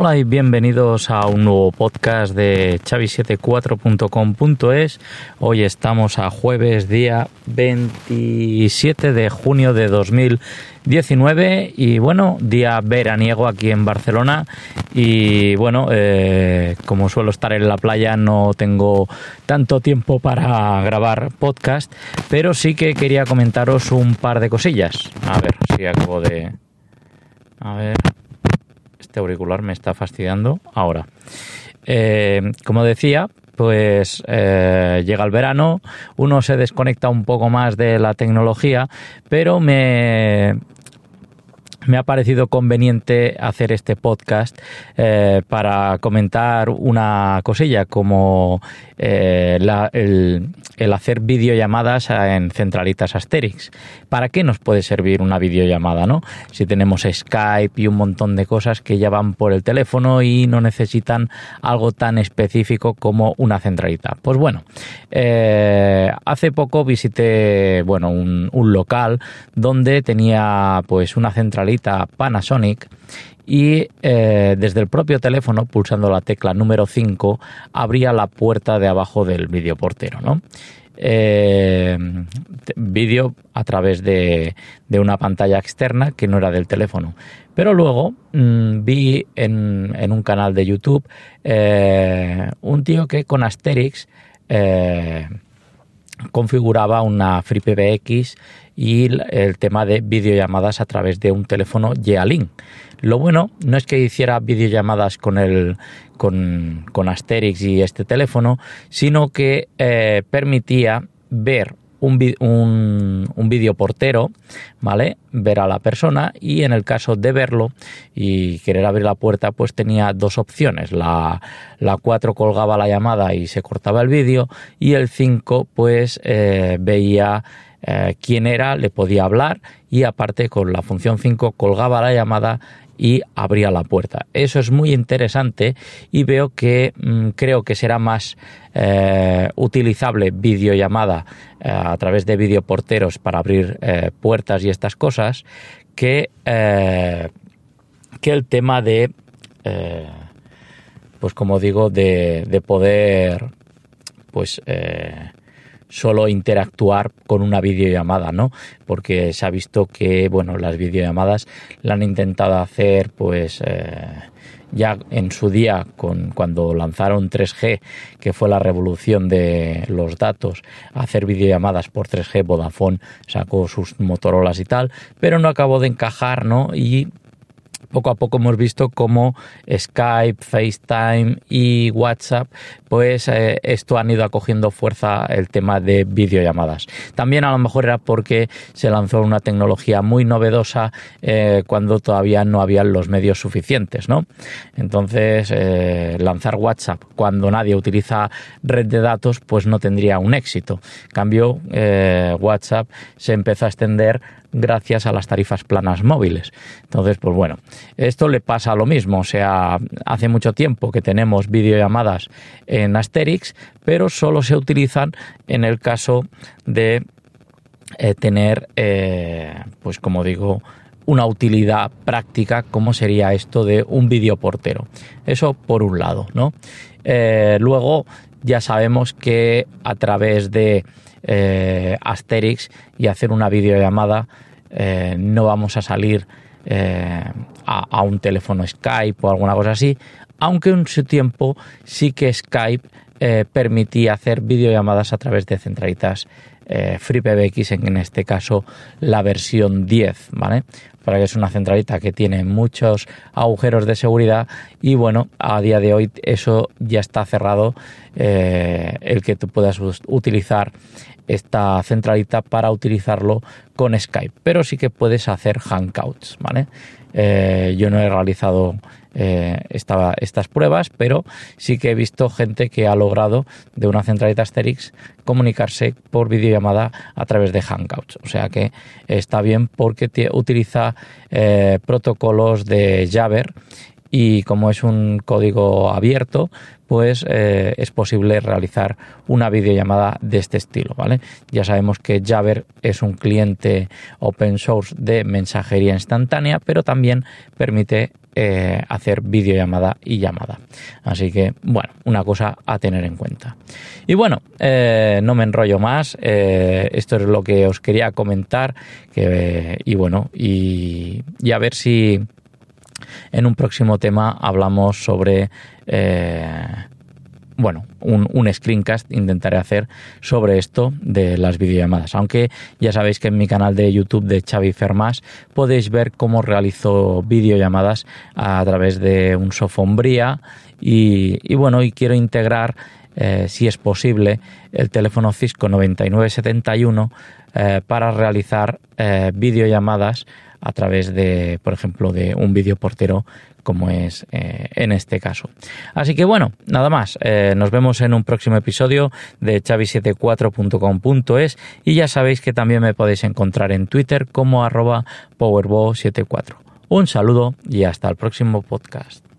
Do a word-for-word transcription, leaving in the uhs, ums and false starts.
Hola y bienvenidos a un nuevo podcast de Xavi setenta y cuatro punto com punto es. Hoy estamos a jueves, día veintisiete de junio de dos mil diecinueve y bueno, día veraniego aquí en Barcelona y bueno, eh, como suelo estar en la playa no tengo tanto tiempo para grabar podcast, pero sí que quería comentaros un par de cosillas. A ver si acabo de... A ver... Este auricular me está fastidiando ahora. Eh, como decía, pues eh, llega el verano, uno se desconecta un poco más de la tecnología, pero me... Me ha parecido conveniente hacer este podcast eh, para comentar una cosilla como eh, la, el, el hacer videollamadas en centralitas Asterix. ¿Para qué nos puede servir una videollamada, no? Si tenemos Skype y un montón de cosas que ya van por el teléfono y no necesitan algo tan específico como una centralita. Pues bueno, eh, hace poco visité bueno un, un local donde tenía pues una centralita Panasonic y eh, desde el propio teléfono, pulsando la tecla número cinco, abría la puerta de abajo del videoportero, ¿no? Eh, vídeo a través de, de una pantalla externa que no era del teléfono. Pero luego mmm, vi en, en un canal de YouTube eh, un tío que con Asterix eh, configuraba una FreePBX y el tema de videollamadas a través de un teléfono Yealink. Lo bueno no es que hiciera videollamadas con el con, con Asterix y este teléfono, sino que eh, permitía ver un, un, un videoportero, ¿vale? Ver a la persona y en el caso de verlo y querer abrir la puerta, pues tenía dos opciones. La, la cuatro colgaba la llamada y se cortaba el vídeo y el cinco pues eh, veía Eh, quién era, le podía hablar y aparte con la función cinco colgaba la llamada y abría la puerta. Eso es muy interesante y veo que mmm, creo que será más eh, utilizable videollamada eh, a través de videoporteros para abrir eh, puertas y estas cosas que, eh, que el tema de eh, pues como digo de, de poder pues eh, solo interactuar con una videollamada, ¿no? Porque se ha visto que, bueno, las videollamadas la han intentado hacer, pues, eh, ya en su día, con cuando lanzaron tres G, que fue la revolución de los datos, hacer videollamadas por tres G, Vodafone sacó sus Motorolas y tal, pero no acabó de encajar, ¿no? Y poco a poco hemos visto cómo Skype, FaceTime y WhatsApp, pues eh, esto han ido acogiendo fuerza el tema de videollamadas. También a lo mejor era porque se lanzó una tecnología muy novedosa eh, cuando todavía no habían los medios suficientes, ¿no? Entonces, eh, lanzar WhatsApp cuando nadie utiliza red de datos, pues no tendría un éxito. En cambio, eh, WhatsApp se empezó a extender gracias a las tarifas planas móviles. Entonces, pues bueno, esto le pasa lo mismo. O sea, hace mucho tiempo que tenemos videollamadas en Asterix, pero solo se utilizan en el caso de eh, tener, eh, pues como digo, una utilidad práctica, como sería esto de un videoportero. Eso por un lado, ¿no? Eh, luego ya sabemos que a través de Eh, Asterix y hacer una videollamada eh, no vamos a salir eh, a, a un teléfono Skype o alguna cosa así, aunque en su tiempo sí que Skype eh, permitía hacer videollamadas a través de centralitas eh, FreePBX, en, en este caso la versión diez, ¿vale? Para que es una centralita que tiene muchos agujeros de seguridad y bueno, a día de hoy eso ya está cerrado, eh, el que tú puedas utilizar esta centralita para utilizarlo con Skype, pero sí que puedes hacer hangouts, ¿vale? Eh, yo no he realizado eh, esta, estas pruebas, pero sí que he visto gente que ha logrado de una centralita Asterix comunicarse por videollamada a través de hangouts, o sea que está bien porque te, utiliza eh, protocolos de Jabber y como es un código abierto, pues eh, es posible realizar una videollamada de este estilo, ¿vale? Ya sabemos que Jabber es un cliente open source de mensajería instantánea, pero también permite eh, hacer videollamada y llamada. Así que, bueno, una cosa a tener en cuenta. Y bueno, eh, no me enrollo más. Eh, esto es lo que os quería comentar. Que, y bueno, y, y a ver si en un próximo tema hablamos sobre eh, bueno, un, un screencast intentaré hacer sobre esto de las videollamadas, aunque ya sabéis que en mi canal de YouTube de Xavi Fermás podéis ver cómo realizo videollamadas a través de un Sofombría y, y bueno, y quiero integrar eh, si es posible el teléfono Cisco noventa y nueve setenta y uno eh, para realizar eh, videollamadas a través de, por ejemplo, de un videoportero como es eh, en este caso. Así que bueno, nada más. Eh, nos vemos en un próximo episodio de Xavi setenta y cuatro punto com punto es y ya sabéis que también me podéis encontrar en Twitter como arroba powerbo setenta y cuatro. Un saludo y hasta el próximo podcast.